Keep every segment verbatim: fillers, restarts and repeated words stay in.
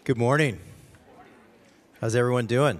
Good morning. How's everyone doing?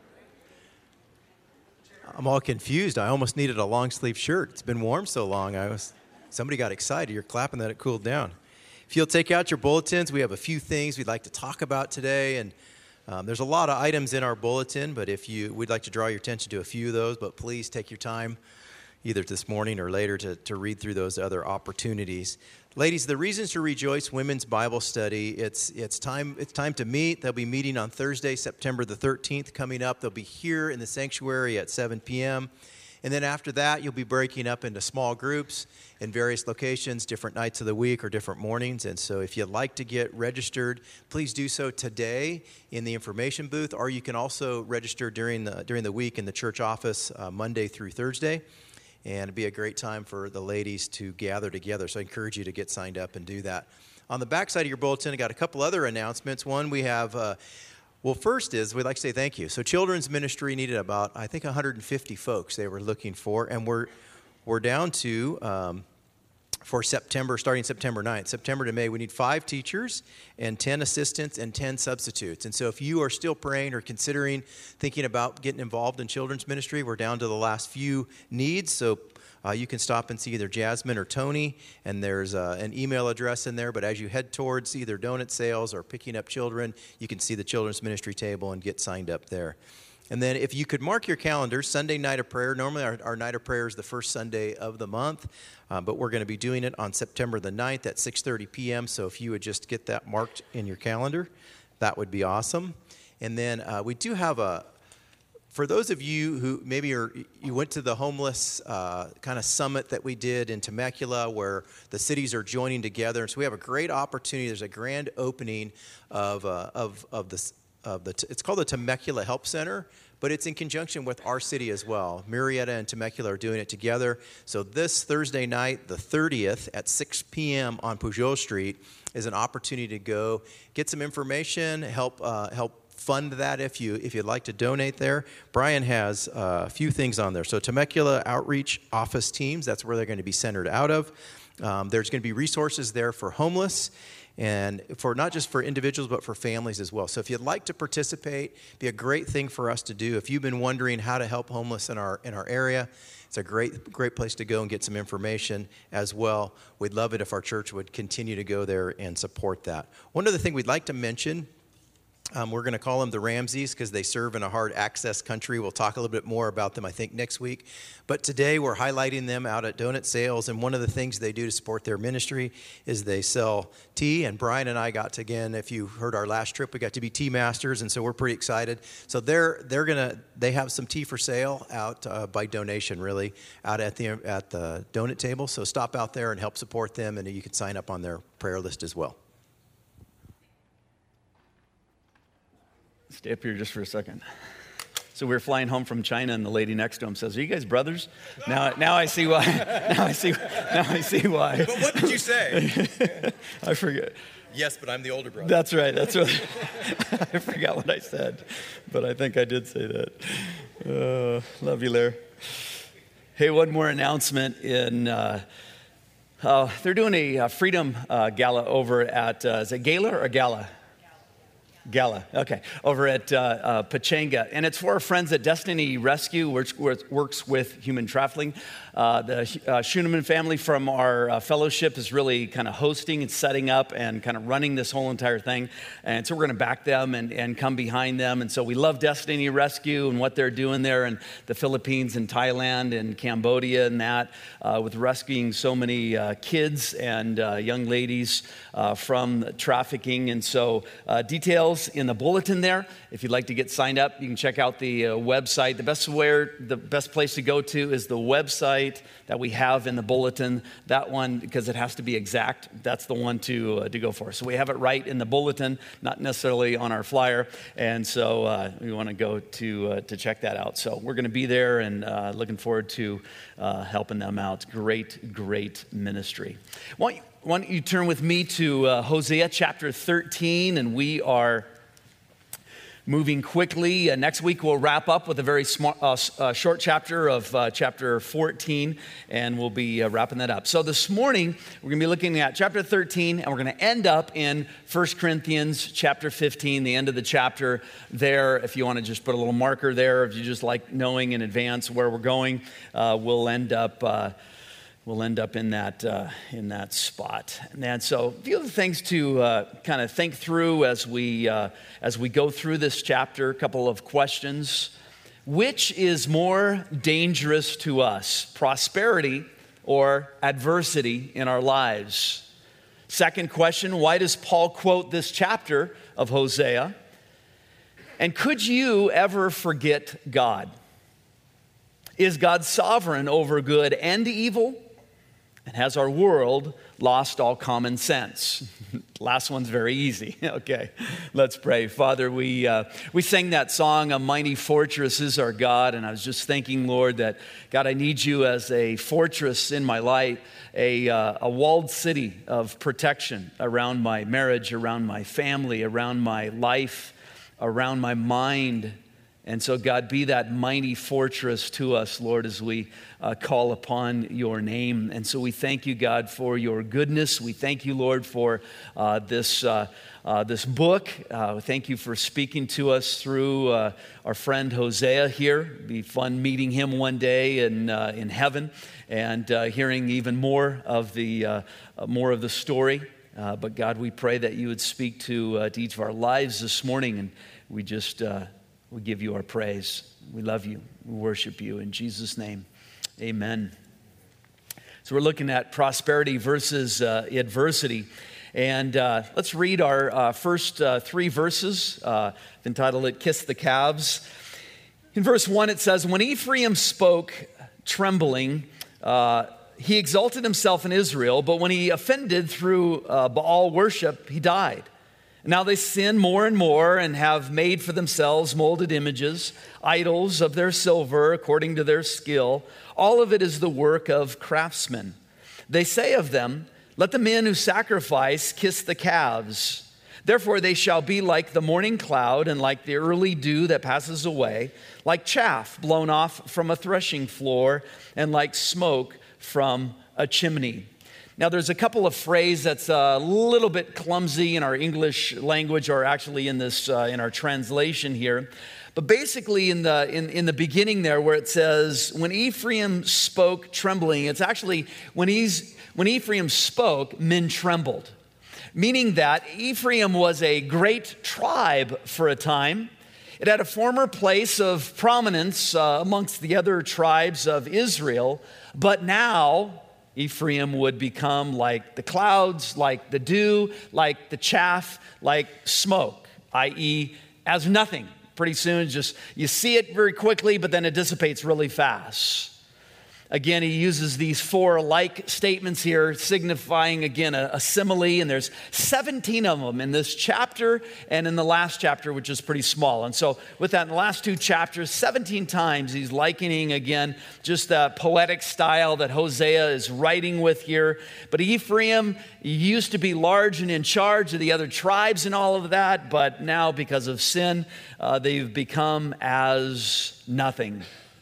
I'm all confused. I almost needed a long sleeve shirt. It's been warm so long. I was. Somebody got excited. You're clapping that it cooled down. If you'll take out your bulletins, we have a few things we'd like to talk about today, and um, there's a lot of items in our bulletin. But if you, we'd like to draw your attention to a few of those. But please take your time, either this morning or later, to to read through those other opportunities. Ladies, the Reasons to Rejoice Women's Bible Study, it's it's time it's time to meet. They'll be meeting on Thursday, September the thirteenth, coming up. They'll be here in the sanctuary at seven p.m. And then after that, you'll be breaking up into small groups in various locations, different nights of the week or different mornings. And so if you'd like to get registered, please do so today in the information booth, or you can also register during the during the week in the church office, uh, Monday through Thursday. And it'd be a great time for the ladies to gather together. So I encourage you to get signed up and do that. On the back side of your bulletin, I got a couple other announcements. One, we have, uh, well, first is we'd like to say thank you. So children's ministry needed about, I think, one hundred fifty folks they were looking for. And we're, we're down to, um, for September, starting September ninth, September to May, we need five teachers and ten assistants and ten substitutes. And so if you are still praying or considering thinking about getting involved in children's ministry, we're down to the last few needs. So uh, you can stop and see either Jasmine or Tony, and there's uh, an email address in there. But as you head towards either donut sales or picking up children, you can see the children's ministry table and get signed up there. And then if you could mark your calendar, Sunday night of prayer. Normally our, our night of prayer is the first Sunday of the month, uh, but we're going to be doing it on September the ninth at six thirty p.m. So if you would just get that marked in your calendar, that would be awesome. And then uh, we do have a, for those of you who maybe are, you went to the homeless uh, kind of summit that we did in Temecula where the cities are joining together. And so we have a great opportunity. There's a grand opening of uh, of of the Of the, it's called the Temecula Help Center, but it's in conjunction with our city as well. Murrieta and Temecula are doing it together. So this Thursday night, the thirtieth, at six p.m. on Pujol Street, is an opportunity to go get some information, help uh, help fund that if you if you'd like to donate there. Brian has uh, a few things on there. So Temecula Outreach Office Teams, that's where they're going to be centered out of. Um, there's going to be resources there for homeless, and for not just for individuals, but for families as well. So if you'd like to participate, it'd be a great thing for us to do. If you've been wondering how to help homeless in our in our area, it's a great great place to go and get some information as well. We'd love it if our church would continue to go there and support that. One other thing we'd like to mention, Um, we're going to call them the Ramseys because they serve in a hard access country. We'll talk a little bit more about them, I think, next week. But today we're highlighting them out at donut sales. And one of the things they do to support their ministry is they sell tea. And Brian and I got to, again, if you heard our last trip, we got to be tea masters. And so we're pretty excited. So they're they're going to, they have some tea for sale out uh, by donation, really, out at the, at the donut table. So stop out there and help support them. And you can sign up on their prayer list as well. Stay up here just for a second. So we were flying home from China, and the lady next to him says, "Are you guys brothers?" Now, now I see why. Now I see. Now I see why. But what did you say? I forget. Yes, but I'm the older brother. That's right. That's what. I forgot what I said, but I think I did say that. Uh, love you, Larry. Hey, one more announcement. In uh, uh, they're doing a uh, Freedom uh, Gala over at uh, is it Gala or Gala? Gala, okay, over at uh, uh, Pachanga. And it's for our friends at Destiny Rescue, which works with human trafficking. Uh, the uh, Schuneman family from our uh, fellowship is really kind of hosting and setting up and kind of running this whole entire thing. And so we're going to back them and, and come behind them. And so we love Destiny Rescue and what they're doing there in the Philippines and Thailand and Cambodia and that, uh, with rescuing so many uh, kids and uh, young ladies uh, from trafficking. And so uh, details in the bulletin there. If you'd like to get signed up, you can check out the uh, website. The best where, the best place to go to is the website that we have in the bulletin. That one, because it has to be exact, that's the one to uh, to go for. So we have it right in the bulletin, not necessarily on our flyer. And so uh, we want to go to uh, to check that out. So we're going to be there and uh, looking forward to uh, helping them out. Great, great ministry. Why don't you, why don't you turn with me to uh, Hosea chapter thirteen, and we are moving quickly. Uh, next week we'll wrap up with a very smart, uh, uh, short chapter of uh, chapter fourteen, and we'll be uh, wrapping that up. So this morning we're going to be looking at chapter thirteen, and we're going to end up in First Corinthians chapter fifteen, the end of the chapter there. If you want to just put a little marker there, if you just like knowing in advance where we're going, uh, we'll end up uh, we'll end up in that uh, in that spot. And so, a few other things to uh, kind of think through as we uh, as we go through this chapter. A couple of questions: which is more dangerous to us, prosperity or adversity in our lives? Second question: why does Paul quote this chapter of Hosea? And could you ever forget God? Is God sovereign over good and evil? And has our world lost all common sense? Last one's very easy. Okay, let's pray. Father, we uh, we sang that song, "A Mighty Fortress is Our God," and I was just thinking, Lord, that God, I need you as a fortress in my life, a uh, a walled city of protection around my marriage, around my family, around my life, around my mind. And so, God, be that mighty fortress to us, Lord, as we uh, call upon your name. And so we thank you, God, for your goodness. We thank you, Lord, for uh, this uh, uh, this book. Uh, thank you for speaking to us through uh, our friend Hosea here. It'd be fun meeting him one day in uh, in heaven and uh, hearing even more of the uh, uh, more of the story. Uh, but God, we pray that you would speak to uh, to each of our lives this morning, and we just. Uh, We give you our praise. We love you. We worship you. In Jesus' name, amen. So we're looking at prosperity versus uh, adversity. And uh, let's read our uh, first uh, three verses. Uh, I've entitled it, "Kiss the Calves." In verse one, it says, "When Ephraim spoke, trembling, uh, he exalted himself in Israel, but when he offended through uh, Baal worship, he died. Now they sin more and more and have made for themselves molded images, idols of their silver according to their skill. All of it is the work of craftsmen. They say of them, 'Let the men who sacrifice kiss the calves.' Therefore they shall be like the morning cloud and like the early dew that passes away, like chaff blown off from a threshing floor and like smoke from a chimney." Now, there's a couple of phrases that's a little bit clumsy in our English language, or actually in this uh, in our translation here. But basically, in the in, in the beginning there, where it says, "When Ephraim spoke, trembling," it's actually when he's when Ephraim spoke, men trembled, meaning that Ephraim was a great tribe for a time. It had a former place of prominence uh, amongst the other tribes of Israel, but now Ephraim would become like the clouds, like the dew, like the chaff, like smoke, that is as nothing. Pretty soon, just you see it very quickly, but then it dissipates really fast. Again, he uses these four like statements here, signifying, again, a, a simile, and there's seventeen of them in this chapter and in the last chapter, which is pretty small. And so with that, in the last two chapters, seventeen times, he's likening, again, just the poetic style that Hosea is writing with here. But Ephraim used to be large and in charge of the other tribes and all of that, but now because of sin, uh, they've become as nothing.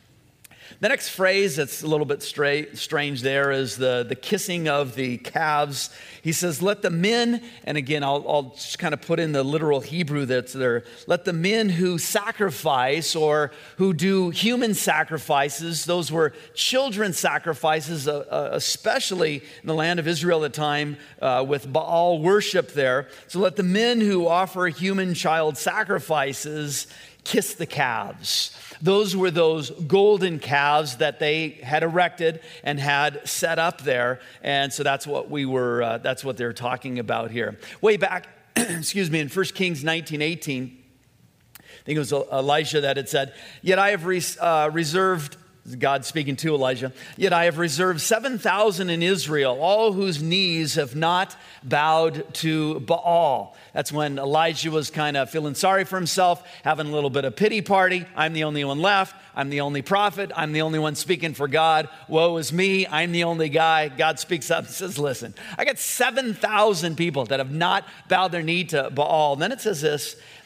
The next phrase that's a little bit straight, strange there is the, the kissing of the calves. He says, "Let the men," and again, I'll, I'll just kind of put in the literal Hebrew that's there, "let the men who sacrifice or who do human sacrifices," those were children's sacrifices, uh, especially in the land of Israel at the time uh, with Baal worship there. So let the men who offer human child sacrifices kiss the calves. Those were those golden calves that they had erected and had set up there. And so that's what we were, uh, that's what they're talking about here. Way back, excuse me, in First Kings nineteen eighteen, I think it was Elijah that had said, "Yet I have res- uh, reserved," God speaking to Elijah, "Yet I have reserved seven thousand in Israel, all whose knees have not bowed to Baal." That's when Elijah was kind of feeling sorry for himself, having a little bit of pity party. I'm the only one left. I'm the only prophet. I'm the only one speaking for God. Woe is me. I'm the only guy. God speaks up and says, "Listen, I got seven thousand people that have not bowed their knee to Baal." And then it says this,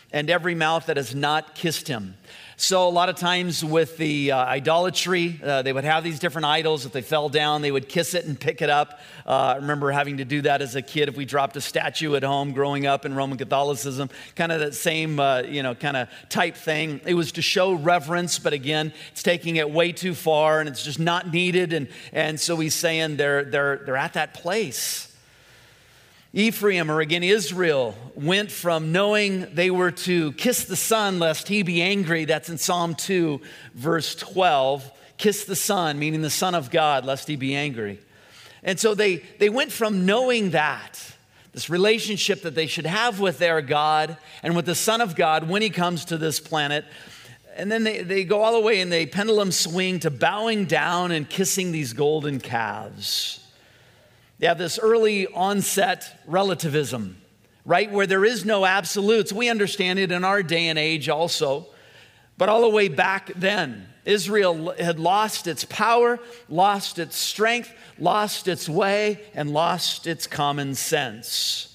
and every mouth that has not kissed him. So a lot of times with the uh, idolatry, uh, they would have these different idols. If they fell down, they would kiss it and pick it up. Uh, I remember having to do that as a kid if we dropped a statue at home growing up in Roman Catholicism. Kind of that same, uh, you know, kind of type thing. It was to show reverence, but again, it's taking it way too far and it's just not needed. And, and so he's saying they're, they're, they're at that place. Ephraim, or again Israel, went from knowing they were to kiss the Son lest he be angry. That's in Psalm two, verse twelve. Kiss the Son, meaning the Son of God, lest he be angry. And so they, they went from knowing that, this relationship that they should have with their God and with the Son of God when he comes to this planet. And then they, they go all the way and they pendulum swing to bowing down and kissing these golden calves. They have this early onset relativism, right? Where there is no absolutes. We understand it in our day and age also. But all the way back then, Israel had lost its power, lost its strength, lost its way, and lost its common sense.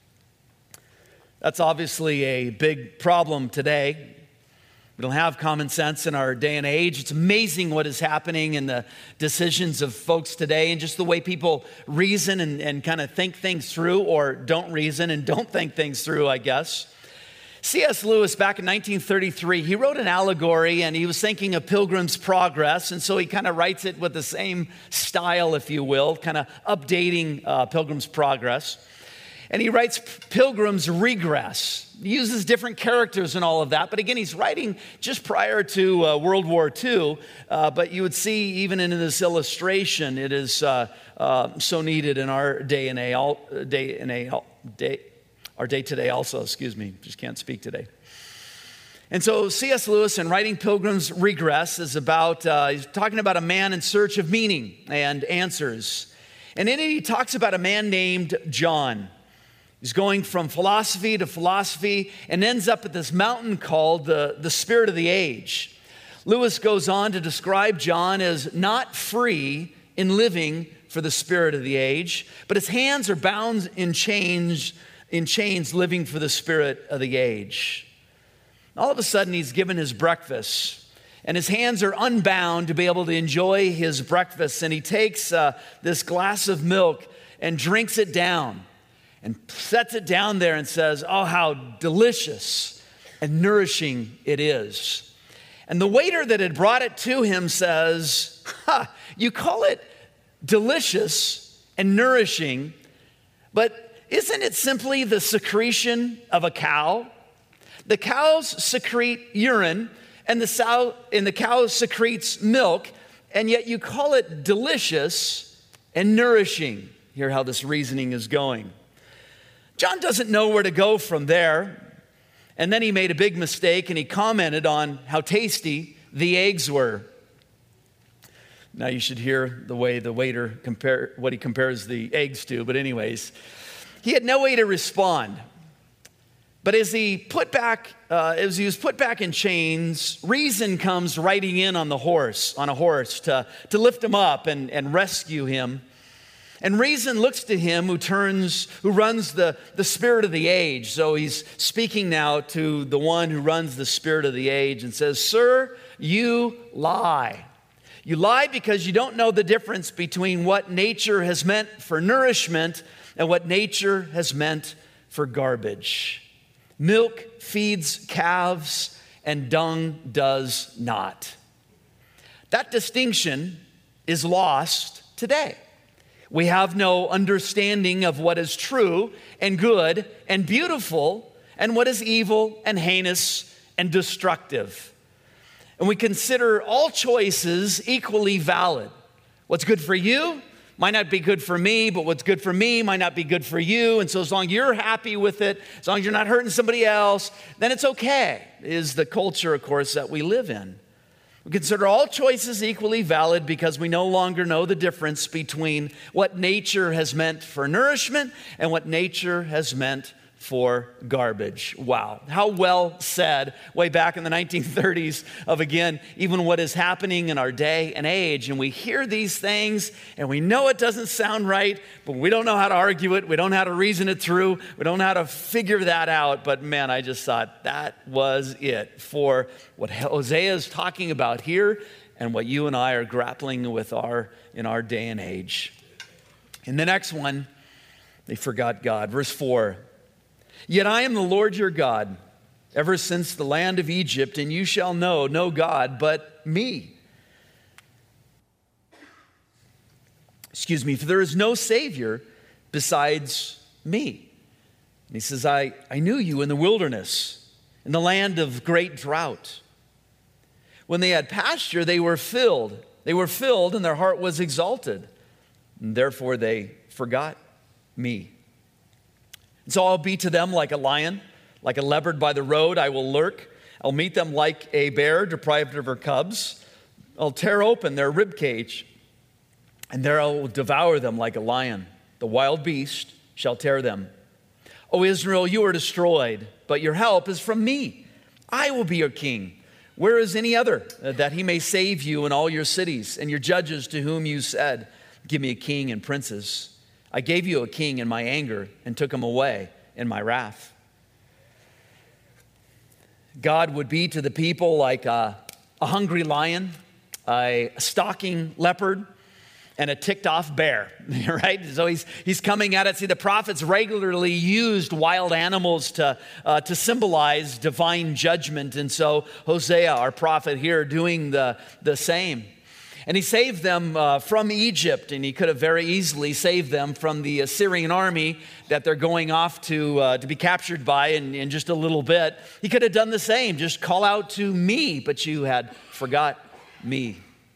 That's obviously a big problem today. We don't have common sense in our day and age. It's amazing what is happening in the decisions of folks today and just the way people reason and, and kind of think things through, or don't reason and don't think things through, I guess. C S Lewis, back in nineteen thirty-three, he wrote an allegory and he was thinking of Pilgrim's Progress. And so he kind of writes it with the same style, if you will, kind of updating uh, Pilgrim's Progress. And he writes Pilgrim's Regress. He uses different characters and all of that. But again, he's writing just prior to uh, World War Two. Uh, but you would see even in this illustration, it is uh, uh, so needed in our day and age, day and age, day, our day today also, excuse me, just can't speak today. And so C S Lewis in writing Pilgrim's Regress is about, uh, he's talking about a man in search of meaning and answers. And in it, he talks about a man named John. He's going from philosophy to philosophy and ends up at this mountain called the, the Spirit of the Age. Lewis goes on to describe John as not free in living for the Spirit of the Age, but his hands are bound in chains, in chains living for the Spirit of the Age. All of a sudden, he's given his breakfast, and his hands are unbound to be able to enjoy his breakfast, and he takes uh, this glass of milk and drinks it down. And sets it down there and says, oh, how delicious and nourishing it is. And the waiter that had brought it to him says, ha, you call it delicious and nourishing, but isn't it simply the secretion of a cow? The cows secrete urine, and the, sow, and the cow secretes milk, and yet you call it delicious and nourishing. Hear how this reasoning is going. John doesn't know where to go from there. And then he made a big mistake and he commented on how tasty the eggs were. Now you should hear the way the waiter compare what he compares the eggs to. But anyways, he had no way to respond. But as he put back, uh, as he was put back in chains, reason comes riding in on the horse, on a horse to, to lift him up and, and rescue him. And reason looks to him who turns, who runs the, the spirit of the age. So he's speaking now to the one who runs the spirit of the age and says, sir, you lie. You lie because you don't know the difference between what nature has meant for nourishment and what nature has meant for garbage. Milk feeds calves and dung does not. That distinction is lost today. We have no understanding of what is true and good and beautiful and what is evil and heinous and destructive. And we consider all choices equally valid. What's good for you might not be good for me, but what's good for me might not be good for you. And so as long as you're happy with it, as long as you're not hurting somebody else, then it's okay, is the culture, of course, that we live in. We consider all choices equally valid because we no longer know the difference between what nature has meant for nourishment and what nature has meant for garbage. Wow. How well said way back in the nineteen thirties of, again, even what is happening in our day and age. And we hear these things and we know it doesn't sound right, but we don't know how to argue it. We don't know how to reason it through. We don't know how to figure that out. But man, I just thought that was it for what Hosea is talking about here and what you and I are grappling with our in our day and age. In the next one, they forgot God. Verse four. Yet I am the Lord your God, ever since the land of Egypt, and you shall know no God but me. Excuse me, for there is no Savior besides me. And he says, I, I knew you in the wilderness, in the land of great drought. When they had pasture, they were filled. They were filled, and their heart was exalted. And therefore they forgot me. And so I'll be to them like a lion, like a leopard by the road. I will lurk. I'll meet them like a bear deprived of her cubs. I'll tear open their rib cage, and there I will devour them like a lion. The wild beast shall tear them. O Israel, you are destroyed, but your help is from me. I will be your king. Where is any other, uh, that he may save you in all your cities, and your judges to whom you said, give me a king and princes? I gave you a king in my anger and took him away in my wrath. God would be to the people like a, a hungry lion, a stalking leopard, and a ticked-off bear, right? So he's he's coming at it. See, the prophets regularly used wild animals to, uh, to symbolize divine judgment. And so Hosea, our prophet here, doing the, the same. And he saved them uh, from Egypt, and he could have very easily saved them from the Assyrian army that they're going off to uh, to be captured by in, in just a little bit. He could have done the same, just call out to me, but you had forgot me.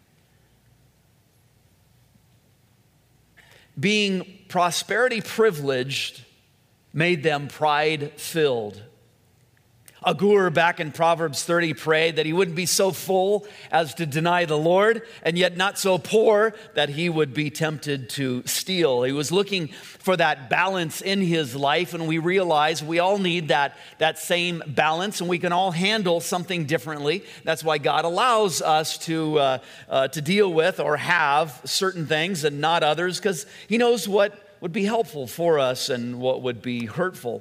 Being prosperity privileged made them pride filled. Agur, back in Proverbs thirty, prayed that he wouldn't be so full as to deny the Lord, and yet not so poor that he would be tempted to steal. He was looking for that balance in his life, and we realize we all need that, that same balance, and we can all handle something differently. That's why God allows us to, uh, uh, to deal with or have certain things and not others, because he knows what would be helpful for us and what would be hurtful.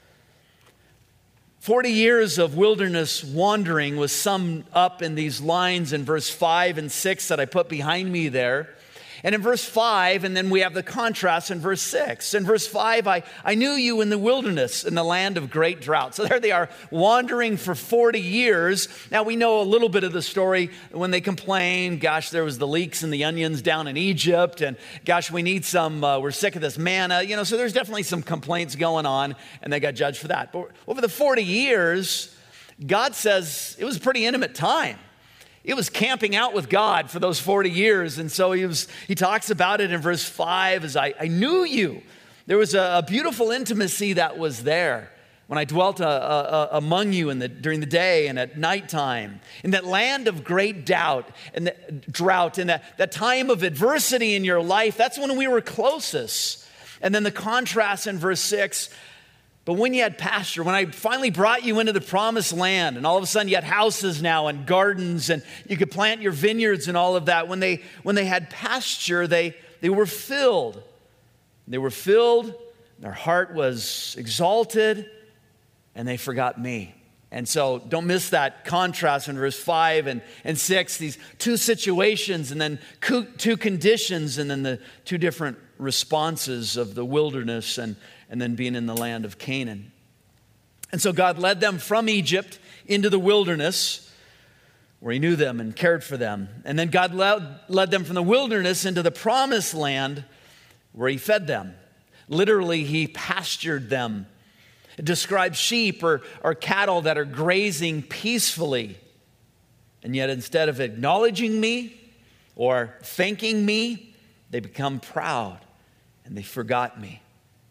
Forty years of wilderness wandering was summed up in these lines in verse five and six that I put behind me there. And in verse five, and then we have the contrast in verse six. In verse five, I, I knew you in the wilderness, in the land of great drought. So there they are, wandering for forty years. Now we know a little bit of the story when they complained, gosh, there was the leeks and the onions down in Egypt, and gosh, we need some, uh, we're sick of this manna. You know, so there's definitely some complaints going on, and they got judged for that. But over the forty years, God says it was a pretty intimate time. It was camping out with God for those forty years. And so he was. He talks about it in verse five as I, I knew you. There was a, a beautiful intimacy that was there when I dwelt a, a, a, among you in the, during the day and at nighttime, in that land of great doubt and the, drought, and that, that time of adversity in your life. That's when we were closest. And then the contrast in verse six. But when you had pasture, when I finally brought you into the promised land, and all of a sudden you had houses now and gardens, and you could plant your vineyards and all of that, when they when they had pasture, they, they were filled. They were filled, their heart was exalted, and they forgot me. And so don't miss that contrast in verse five and, and six, these two situations, and then two conditions, and then the two different responses of the wilderness and and then being in the land of Canaan. And so God led them from Egypt into the wilderness where he knew them and cared for them. And then God led, led them from the wilderness into the promised land where he fed them. Literally, he pastured them. It describes sheep or, or cattle that are grazing peacefully. And yet instead of acknowledging me or thanking me, they become proud and they forgot me.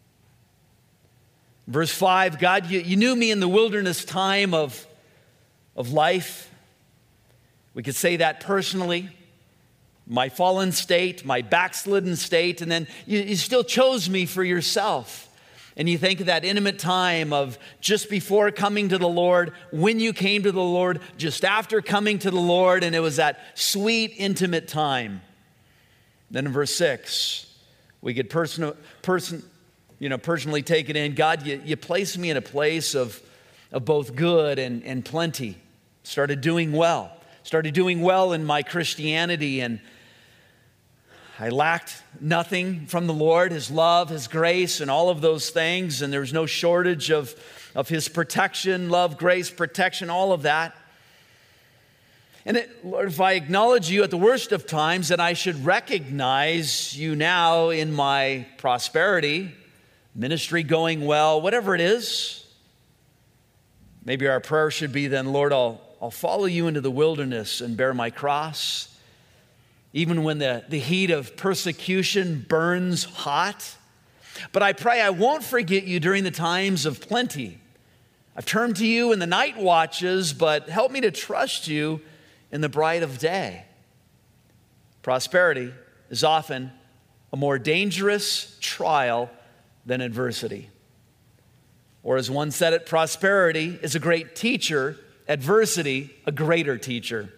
Verse five, God, you, you knew me in the wilderness time of, of life. We could say that personally. My fallen state, my backslidden state, and then you, you still chose me for yourself. And you think of that intimate time of just before coming to the Lord, when you came to the Lord, just after coming to the Lord, and it was that sweet, intimate time. Then in verse six, we could personal, person, you know, personally take it in. God, you, you placed me in a place of, of both good and, and plenty. Started doing well. Started doing well in my Christianity, and I lacked nothing from the Lord, His love, His grace, and all of those things. And there was no shortage of, of His protection, love, grace, protection, all of that. And it, Lord, if I acknowledge you at the worst of times, then I should recognize you now in my prosperity, ministry going well, whatever it is. Maybe our prayer should be then, Lord, I'll, I'll follow you into the wilderness and bear my cross. Even when the, the heat of persecution burns hot. But I pray I won't forget you during the times of plenty. I've turned to you in the night watches, but help me to trust you in the bright of day. Prosperity is often a more dangerous trial than adversity. Or as one said it, prosperity is a great teacher, adversity a greater teacher.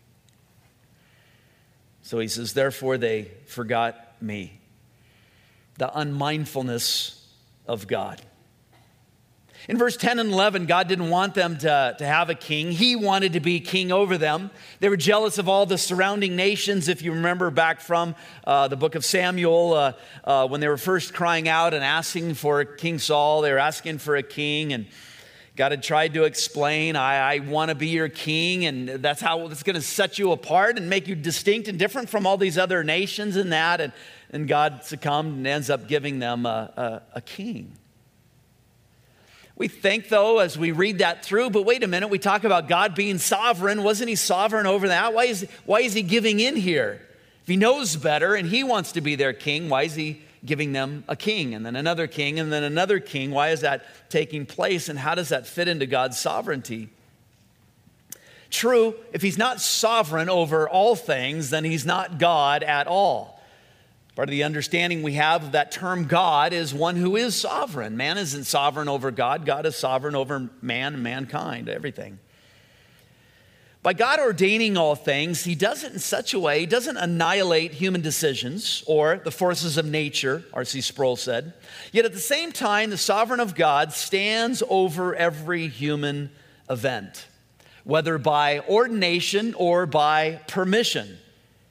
So he says, therefore they forgot me. The unmindfulness of God. In verse ten and eleven, God didn't want them to, to have a king. He wanted to be king over them. They were jealous of all the surrounding nations. If you remember back from uh, the book of Samuel, uh, uh, when they were first crying out and asking for King Saul, they were asking for a king, and God had tried to explain, I, I want to be your king, and that's how it's going to set you apart and make you distinct and different from all these other nations and that. And, and God succumbed and ends up giving them a, a, a king. We think, though, as we read that through, but wait a minute, we talk about God being sovereign. Wasn't He sovereign over that? Why is, why is He giving in here? If He knows better and He wants to be their king, why is He giving them a king and then another king and then another king? Why is that taking place, and how does that fit into God's sovereignty? True, if He's not sovereign over all things, then He's not God at all. Part of the understanding we have of that term God is one who is sovereign. Man isn't sovereign over God. God is sovereign over man and mankind, everything. By God ordaining all things, He does it in such a way, He doesn't annihilate human decisions or the forces of nature, R C Sproul said. Yet at the same time, the sovereign of God stands over every human event, whether by ordination or by permission.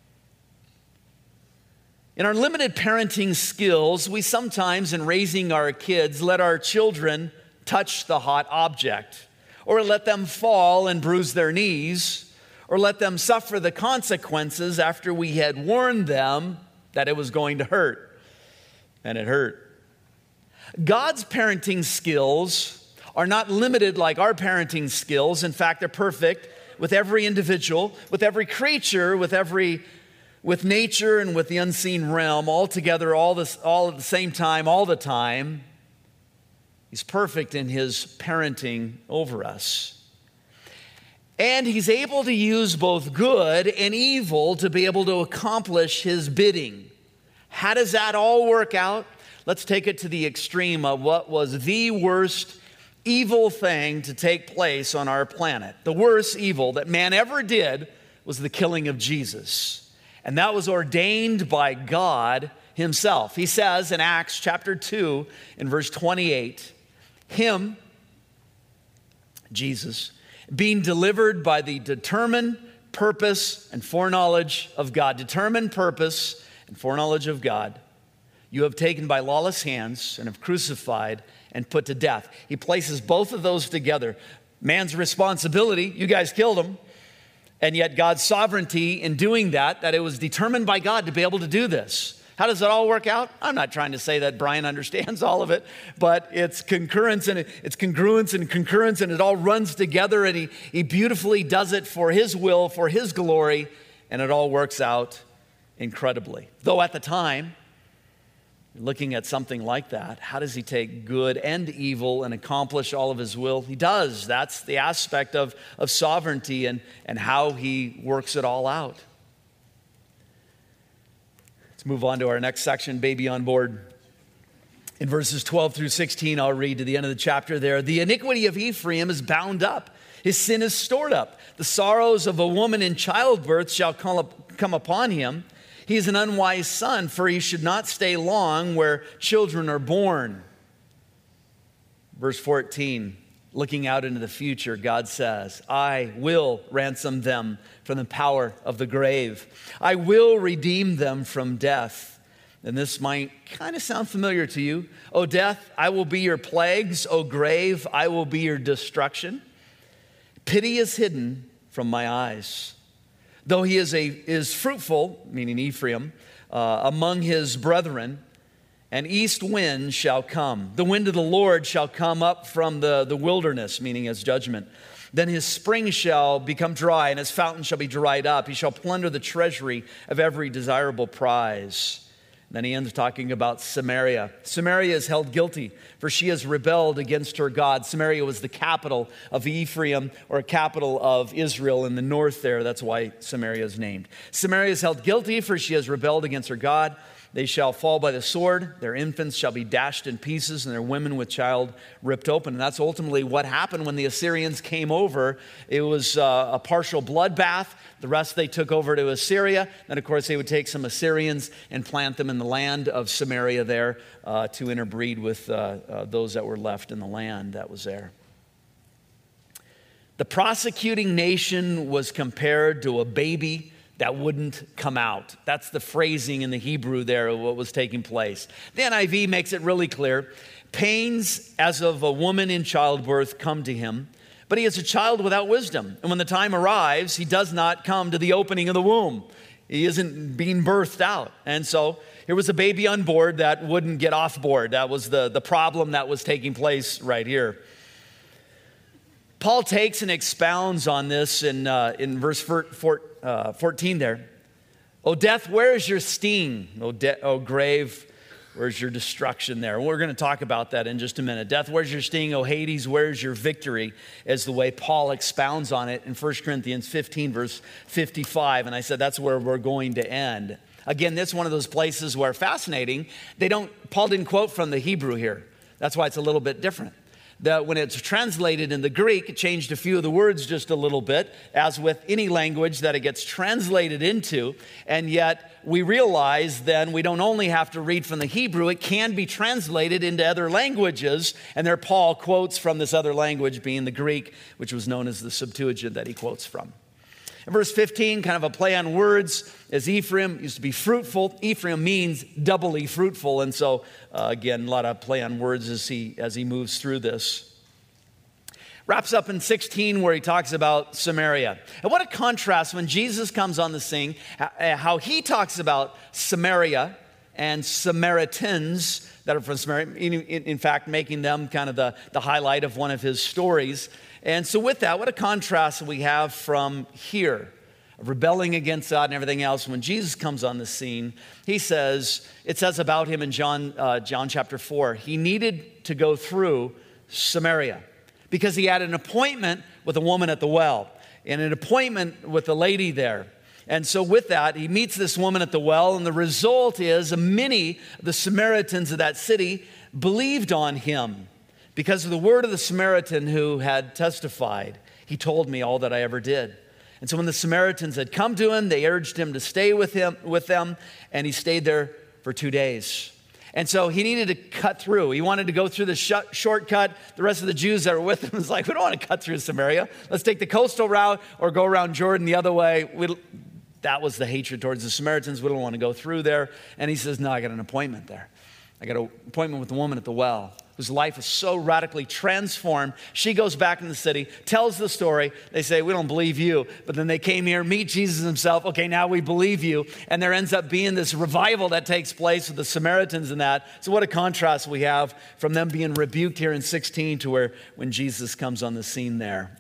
In our limited parenting skills, we sometimes, in raising our kids, let our children touch the hot object, or let them fall and bruise their knees, or let them suffer the consequences after we had warned them that it was going to hurt. And it hurt. God's parenting skills are not limited like our parenting skills. In fact, they're perfect with every individual, with every creature, with every with nature and with the unseen realm, all together, all this, all at the same time, all the time. He's perfect in His parenting over us. And He's able to use both good and evil to be able to accomplish His bidding. How does that all work out? Let's take it to the extreme of what was the worst evil thing to take place on our planet. The worst evil that man ever did was the killing of Jesus. And that was ordained by God Himself. He says in Acts chapter two, in verse twenty-eight, Him, Jesus, being delivered by the determined purpose and foreknowledge of God. Determined purpose and foreknowledge of God, you have taken by lawless hands and have crucified and put to death. He places both of those together. Man's responsibility, you guys killed him. And yet God's sovereignty in doing that, that it was determined by God to be able to do this. How does it all work out? I'm not trying to say that Brian understands all of it, but it's concurrence and it's congruence and concurrence, and it all runs together, and he, he beautifully does it for His will, for His glory, and it all works out incredibly. Though at the time, looking at something like that, how does He take good and evil and accomplish all of His will? He does. That's the aspect of, of sovereignty and, and how He works it all out. Let's move on to our next section, baby on board. In verses twelve through sixteen, I'll read to the end of the chapter there. The iniquity of Ephraim is bound up. His sin is stored up. The sorrows of a woman in childbirth shall come upon him. He is an unwise son, for he should not stay long where children are born. Verse fourteen, looking out into the future, God says, I will ransom them from the power of the grave. I will redeem them from death. And this might kind of sound familiar to you. O death, I will be your plagues. O grave, I will be your destruction. Pity is hidden from my eyes. Though he is, a, is fruitful, meaning Ephraim, uh, among his brethren, an east wind shall come. The wind of the Lord shall come up from the, the wilderness, meaning as judgment. Then his spring shall become dry, and his fountain shall be dried up. He shall plunder the treasury of every desirable prize. Then he ends talking about Samaria. Samaria is held guilty, for she has rebelled against her God. Samaria was the capital of Ephraim, or a capital of Israel in the north there. That's why Samaria is named. Samaria is held guilty, for she has rebelled against her God. They shall fall by the sword. Their infants shall be dashed in pieces, and their women with child ripped open. And that's ultimately what happened when the Assyrians came over. It was uh, a partial bloodbath. The rest they took over to Assyria. Then, of course, they would take some Assyrians and plant them in the land of Samaria there uh, to interbreed with uh, uh, those that were left in the land that was there. The prosecuting nation was compared to a baby that wouldn't come out. That's the phrasing in the Hebrew there of what was taking place. The N I V makes it really clear. Pains as of a woman in childbirth come to him, but he is a child without wisdom. And when the time arrives, he does not come to the opening of the womb. He isn't being birthed out. And so here was a baby on board that wouldn't get off board. That was the, the problem that was taking place right here. Paul takes and expounds on this in, uh, in verse fourteen there. O death, where is your sting? O, de- o grave, where's your destruction there? We're going to talk about that in just a minute. Death, where's your sting? O Hades, where's your victory? Is the way Paul expounds on it in First Corinthians fifteen, verse fifty-five. And I said that's where we're going to end. Again, this is one of those places where, fascinating, they don't, Paul didn't quote from the Hebrew here. That's why it's a little bit different. That when it's translated in the Greek, it changed a few of the words just a little bit, as with any language that it gets translated into. And yet we realize then we don't only have to read from the Hebrew, it can be translated into other languages. And there Paul quotes from this other language, being the Greek, which was known as the Septuagint that he quotes from. In verse fifteen, kind of a play on words, as Ephraim used to be fruitful. Ephraim means doubly fruitful. And so, uh, again, a lot of play on words as he, as he moves through this. Wraps up in sixteen where he talks about Samaria. And what a contrast when Jesus comes on the scene, how he talks about Samaria and Samaritans that are from Samaria, in, in fact, making them kind of the, the highlight of one of his stories. And so with that, what a contrast we have from here, of rebelling against God and everything else. When Jesus comes on the scene, he says, it says about him in John, uh, John chapter four, he needed to go through Samaria because he had an appointment with a woman at the well and an appointment with a lady there. And so with that, he meets this woman at the well, and the result is many of the Samaritans of that city believed on him. Because of the word of the Samaritan who had testified, he told me all that I ever did. And so when the Samaritans had come to him, they urged him to stay with him, with them, and he stayed there for two days. And so he needed to cut through. He wanted to go through the sh- shortcut. The rest of the Jews that were with him was like, we don't want to cut through Samaria. Let's take the coastal route or go around Jordan the other way. We, that was the hatred towards the Samaritans. We don't want to go through there. And he says, no, I got an appointment there. I got an appointment with the woman at the well, whose life is so radically transformed. She goes back in the city, tells the story. They say, we don't believe you. But then they came here, meet Jesus himself. Okay, now we believe you. And there ends up being this revival that takes place with the Samaritans and that. So what a contrast we have from them being rebuked here in sixteen to where when Jesus comes on the scene there.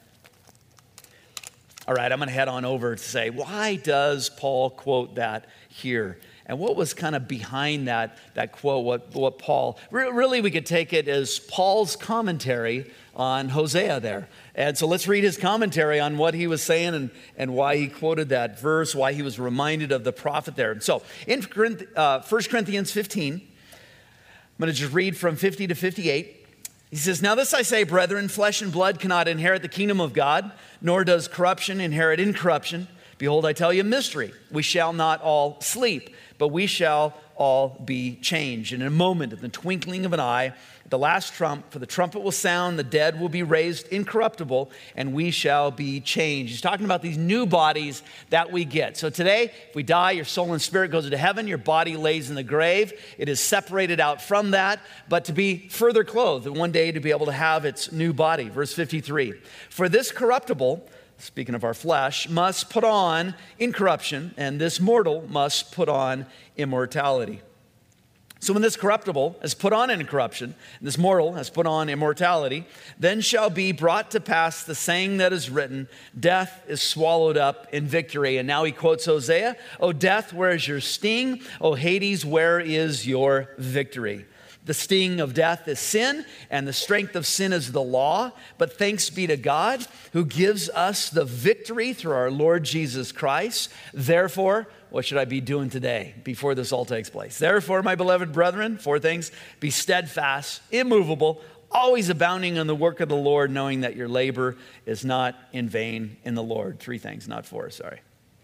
All right, I'm going to head on over to say, why does Paul quote that here? And what was kind of behind that, that quote, what, what Paul, really we could take it as Paul's commentary on Hosea there. And so let's read his commentary on what he was saying and, and why he quoted that verse, why he was reminded of the prophet there. And so in uh, First Corinthians fifteen, I'm going to just read from fifty to fifty-eight. He says, "Now this I say, brethren, flesh and blood cannot inherit the kingdom of God, nor does corruption inherit incorruption. Behold, I tell you a mystery. We shall not all sleep, but we shall all be changed. In a moment, in the twinkling of an eye, at the last trump, for the trumpet will sound, the dead will be raised incorruptible, and we shall be changed." He's talking about these new bodies that we get. So today, if we die, your soul and spirit goes into heaven, your body lays in the grave. It is separated out from that, but to be further clothed, and one day to be able to have its new body. Verse fifty-three, "For this corruptible," speaking of our flesh, "must put on incorruption, and this mortal must put on immortality." So when this corruptible has put on incorruption, and this mortal has put on immortality, then shall be brought to pass the saying that is written, death is swallowed up in victory. And now he quotes Hosea, "O death, where is your sting? O Hades, where is your victory? The sting of death is sin, and the strength of sin is the law. But thanks be to God, who gives us the victory through our Lord Jesus Christ. Therefore," what should I be doing today before this all takes place? "Therefore, my beloved brethren," four things, "be steadfast, immovable, always abounding in the work of the Lord, knowing that your labor is not in vain in the Lord." Three things, not four, sorry.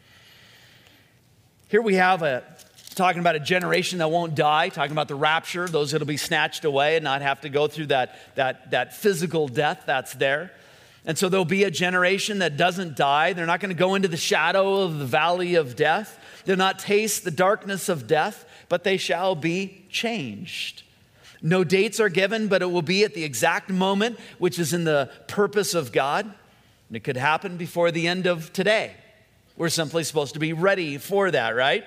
Here we have a talking about a generation that won't die, talking about the rapture, those that'll be snatched away and not have to go through that, that, that physical death that's there. And so there'll be a generation that doesn't die. They're not going to go into the shadow of the valley of death. They'll not taste the darkness of death, but they shall be changed. No dates are given, but it will be at the exact moment which is in the purpose of God. And it could happen before the end of today. We're simply supposed to be ready for that, right?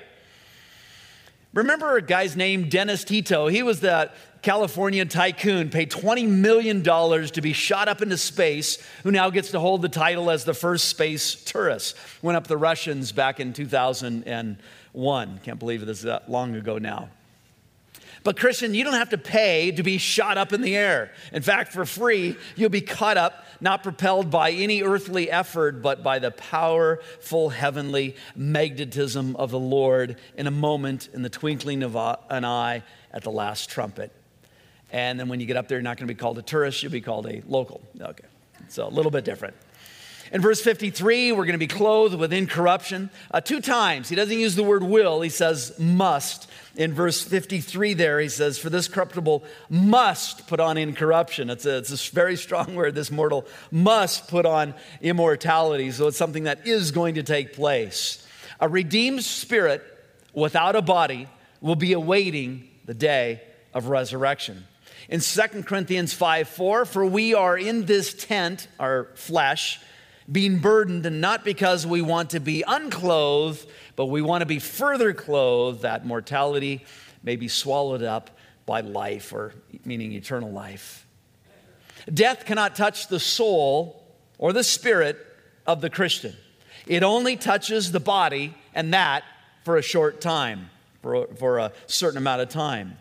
Remember a guy's name, Dennis Tito? He was the California tycoon, paid twenty million dollars to be shot up into space, who now gets to hold the title as the first space tourist. Went up the Russians back in two thousand one. Can't believe it is that long ago now. But Christian, you don't have to pay to be shot up in the air. In fact, for free, you'll be caught up, not propelled by any earthly effort, but by the powerful heavenly magnetism of the Lord in a moment, in the twinkling of an eye, at the last trumpet. And then when you get up there, you're not going to be called a tourist, you'll be called a local. Okay, so a little bit different. In verse fifty-three, we're going to be clothed with incorruption. Uh, two times, he doesn't use the word will, he says must. In verse fifty-three there, he says, "For this corruptible must put on incorruption." It's a, it's a very strong word. This mortal must put on immortality. So it's something that is going to take place. A redeemed spirit without a body will be awaiting the day of resurrection. In Second Corinthians five four, "For we are in this tent," our flesh, "being burdened, and not because we want to be unclothed, but we want to be further clothed, that mortality may be swallowed up by life," or meaning eternal life. Death cannot touch the soul or the spirit of the Christian. It only touches the body, and that for a short time, for, for a certain amount of time.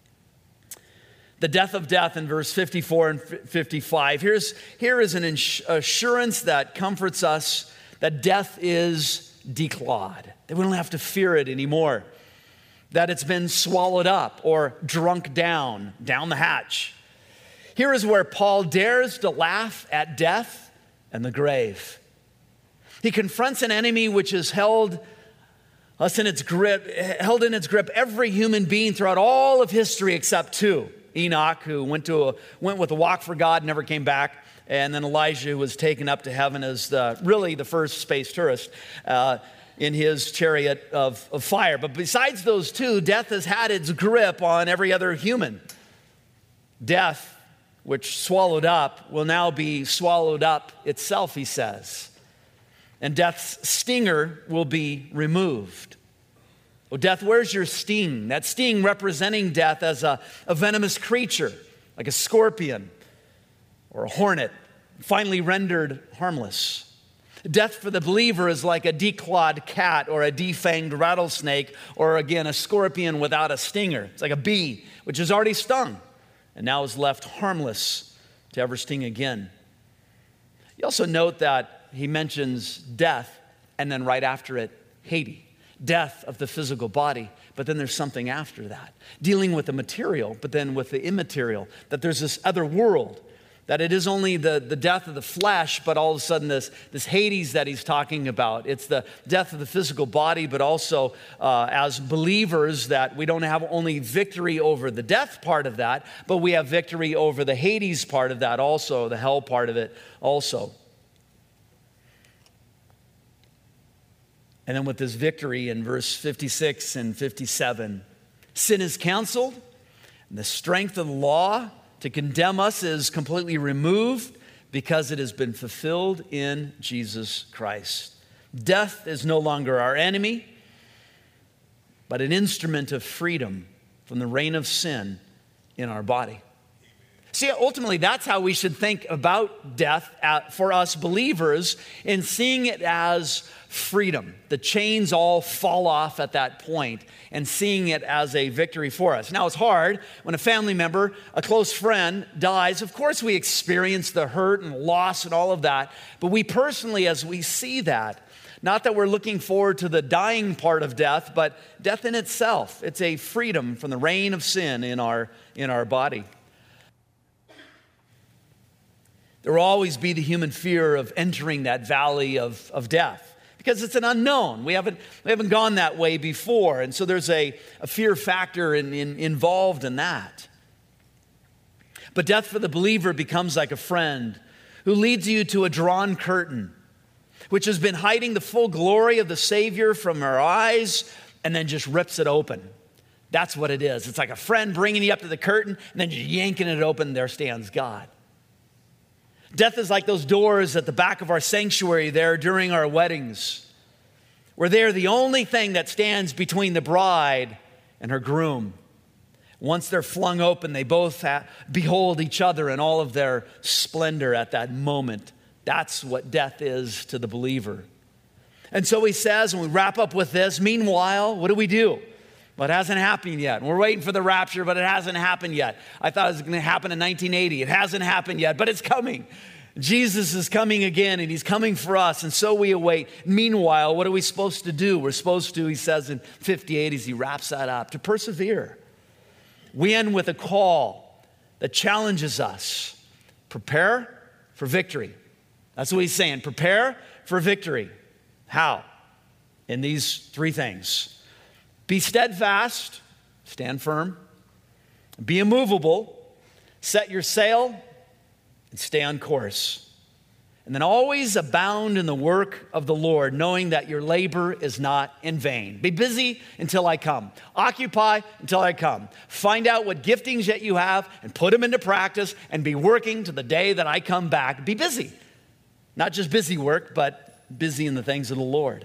The death of death in verse fifty-four and fifty-five. Here's, here is an assurance that comforts us that death is declawed, that we don't have to fear it anymore, that it's been swallowed up or drunk down, down the hatch. Here is where Paul dares to laugh at death and the grave. He confronts an enemy which has held us in its grip, held in its grip every human being throughout all of history except two. Enoch, who went to a, went with a walk for God, never came back, and then Elijah, who was taken up to heaven as the, really the first space tourist uh, in his chariot of, of fire. But besides those two, death has had its grip on every other human. Death, which swallowed up, will now be swallowed up itself, he says. And death's stinger will be removed. Oh, death, where's your sting? That sting representing death as a, a venomous creature, like a scorpion or a hornet, finally rendered harmless. Death for the believer is like a declawed cat or a defanged rattlesnake, or again, a scorpion without a stinger. It's like a bee, which has already stung and now is left harmless to ever sting again. You also note that he mentions death and then right after it, Hades. death of the physical body, but then there's something after that. Dealing with the material, but then with the immaterial, that there's this other world, that it is only the, the death of the flesh, but all of a sudden this, this Hades that he's talking about. It's the death of the physical body, but also uh, as believers that we don't have only victory over the death part of that, but we have victory over the Hades part of that also, the hell part of it also. And then with this victory in verse fifty-six and fifty-seven, sin is canceled, and the strength of the law to condemn us is completely removed because it has been fulfilled in Jesus Christ. Death is no longer our enemy, but an instrument of freedom from the reign of sin in our body. See, ultimately, that's how we should think about death for us believers, in seeing it as freedom. The chains all fall off at that point, and seeing it as a victory for us. Now, it's hard when a family member, a close friend, dies. Of course, we experience the hurt and loss and all of that. But we personally, as we see that, not that we're looking forward to the dying part of death, but death in itself. It's a freedom from the reign of sin in our, in our body. There will always be the human fear of entering that valley of, of death, because it's an unknown. We haven't, we haven't gone that way before. And so there's a, a fear factor in, in, involved in that. But death for the believer becomes like a friend who leads you to a drawn curtain, which has been hiding the full glory of the Savior from our eyes, and then just rips it open. That's what it is. It's like a friend bringing you up to the curtain and then just yanking it open, and there stands God. Death is like those doors at the back of our sanctuary there during our weddings, where they're the only thing that stands between the bride and her groom. Once they're flung open, they both ha- behold each other in all of their splendor at that moment. That's what death is to the believer. And so he says, and we wrap up with this, meanwhile, what do we do? Well, it hasn't happened yet. We're waiting for the rapture, but it hasn't happened yet. I thought it was going to happen in nineteen eighty. It hasn't happened yet, but it's coming. Jesus is coming again, and he's coming for us, and so we await. Meanwhile, what are we supposed to do? We're supposed to, he says in fifty-eight, as he wraps that up, to persevere. We end with a call that challenges us. Prepare for victory. That's what he's saying. Prepare for victory. How? In these three things. Be steadfast, stand firm. Be immovable, set your sail, and stay on course. And then always abound in the work of the Lord, knowing that your labor is not in vain. Be busy until I come. Occupy until I come. Find out what giftings that you have and put them into practice, and be working to the day that I come back. Be busy. Not just busy work, but busy in the things of the Lord.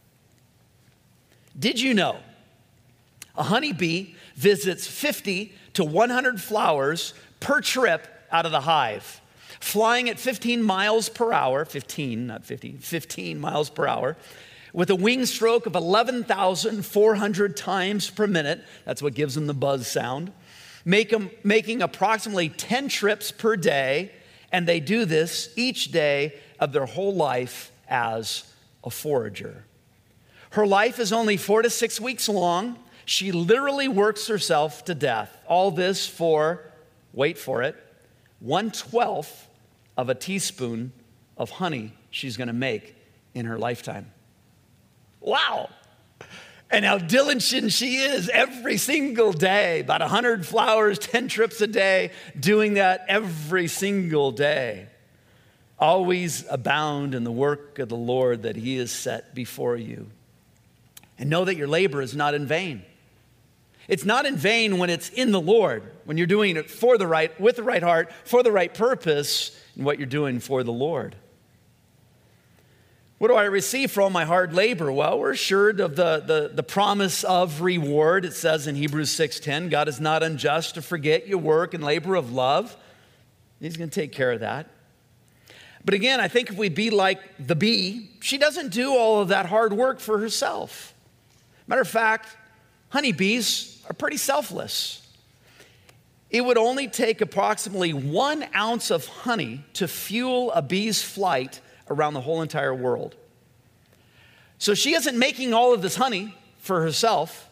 Did you know a honeybee visits fifty to one hundred flowers per trip out of the hive, flying at fifteen miles per hour, fifteen, not fifty, fifteen miles per hour, with a wing stroke of eleven thousand four hundred times per minute. That's what gives them the buzz sound. Make them, making approximately ten trips per day, and they do this each day of their whole life as a forager. Her life is only four to six weeks long. She literally works herself to death. All this for, wait for it, one-twelfth of a teaspoon of honey she's going to make in her lifetime. Wow. And how diligent she is every single day. About one hundred flowers, ten trips a day, doing that every single day. Always abound in the work of the Lord that he has set before you. And know that your labor is not in vain. It's not in vain when it's in the Lord, when you're doing it for the right, with the right heart, for the right purpose, and what you're doing for the Lord. What do I receive for all my hard labor? Well, we're assured of the, the, the promise of reward. It says in Hebrews six ten, God is not unjust to forget your work and labor of love. He's going to take care of that. But again, I think if we be like the bee, she doesn't do all of that hard work for herself. Matter of fact, honeybees are pretty selfless. It would only take approximately one ounce of honey to fuel a bee's flight around the whole entire world. So she isn't making all of this honey for herself.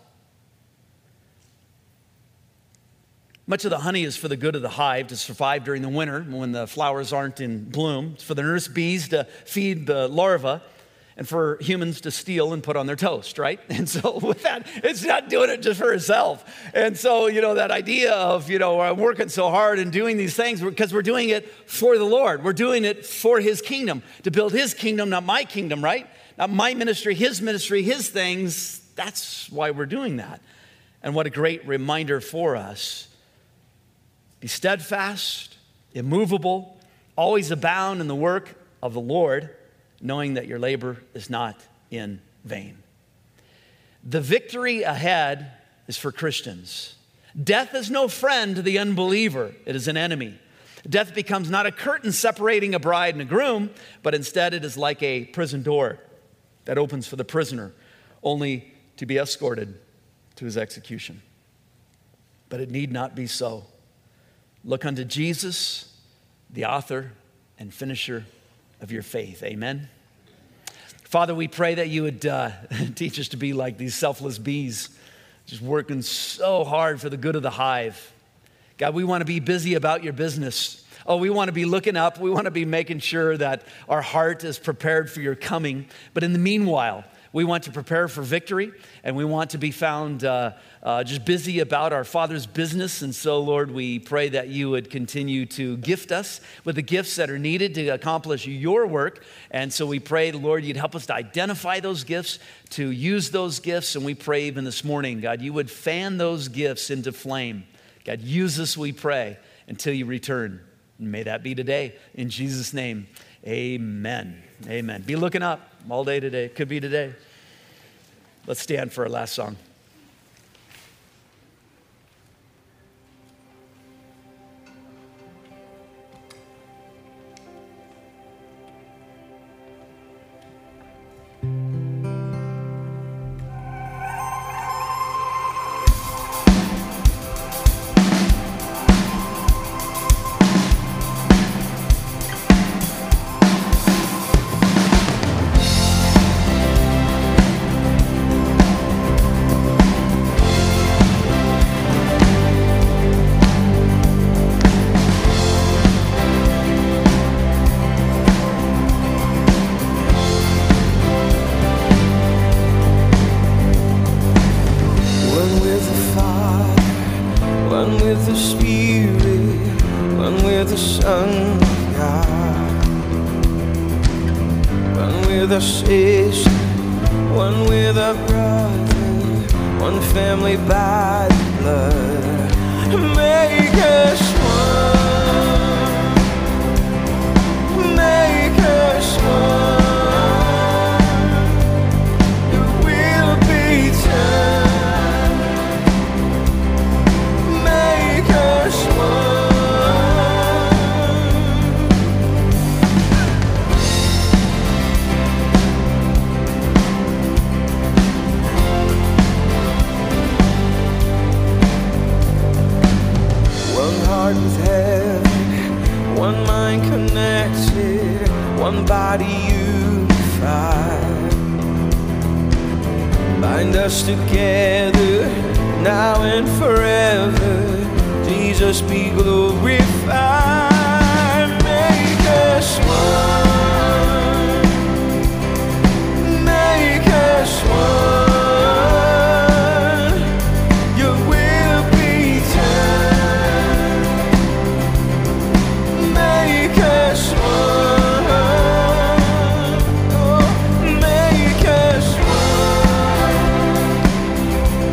Much of the honey is for the good of the hive to survive during the winter when the flowers aren't in bloom. It's for the nurse bees to feed the larvae and for humans to steal and put on their toast, right? And so with that, it's not doing it just for herself. And so, you know, that idea of, you know, I'm working so hard and doing these things because we're doing it for the Lord. We're doing it for his kingdom, to build his kingdom, not my kingdom, right? Not my ministry, his ministry, his things. That's why we're doing that. And what a great reminder for us. Be steadfast, immovable, always abound in the work of the Lord, knowing that your labor is not in vain. The victory ahead is for Christians. Death is no friend to the unbeliever. It is an enemy. Death becomes not a curtain separating a bride and a groom, but instead it is like a prison door that opens for the prisoner, only to be escorted to his execution. But it need not be so. Look unto Jesus, the author and finisher of your faith. Amen. Father, we pray that you would uh, teach us to be like these selfless bees, just working so hard for the good of the hive. God, we want to be busy about your business. Oh, we want to be looking up. We want to be making sure that our heart is prepared for your coming. But in the meanwhile, we want to prepare for victory, and we want to be found uh, uh, just busy about our Father's business. And so, Lord, we pray that you would continue to gift us with the gifts that are needed to accomplish your work. And so we pray, Lord, you'd help us to identify those gifts, to use those gifts. And we pray even this morning, God, you would fan those gifts into flame. God, use us, we pray, until you return. And may that be today. In Jesus' name, amen. Amen. Be looking up all day today. Could be today. Let's stand for our last song.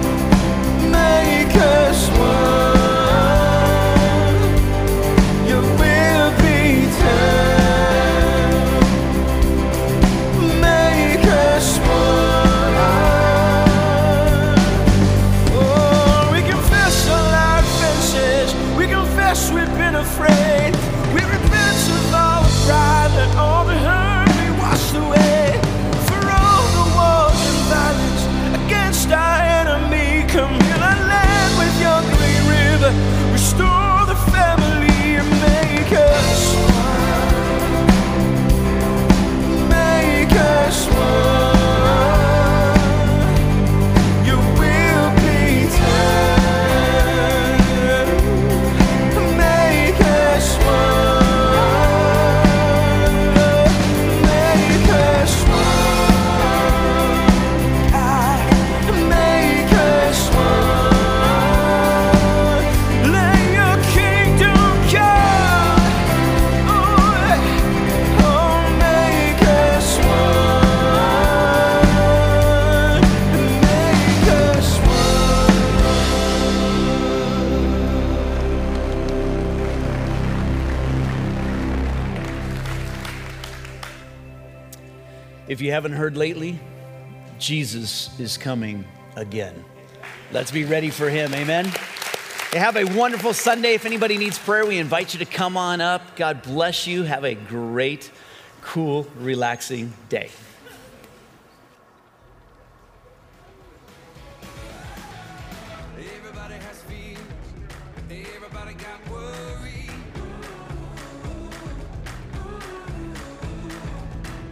You If you haven't heard lately, Jesus is coming again. Let's be ready for him. Amen. Hey, have a wonderful Sunday. If anybody needs prayer, we invite you to come on up. God bless you. Have a great, cool, relaxing day. Everybody has fears, everybody got worry.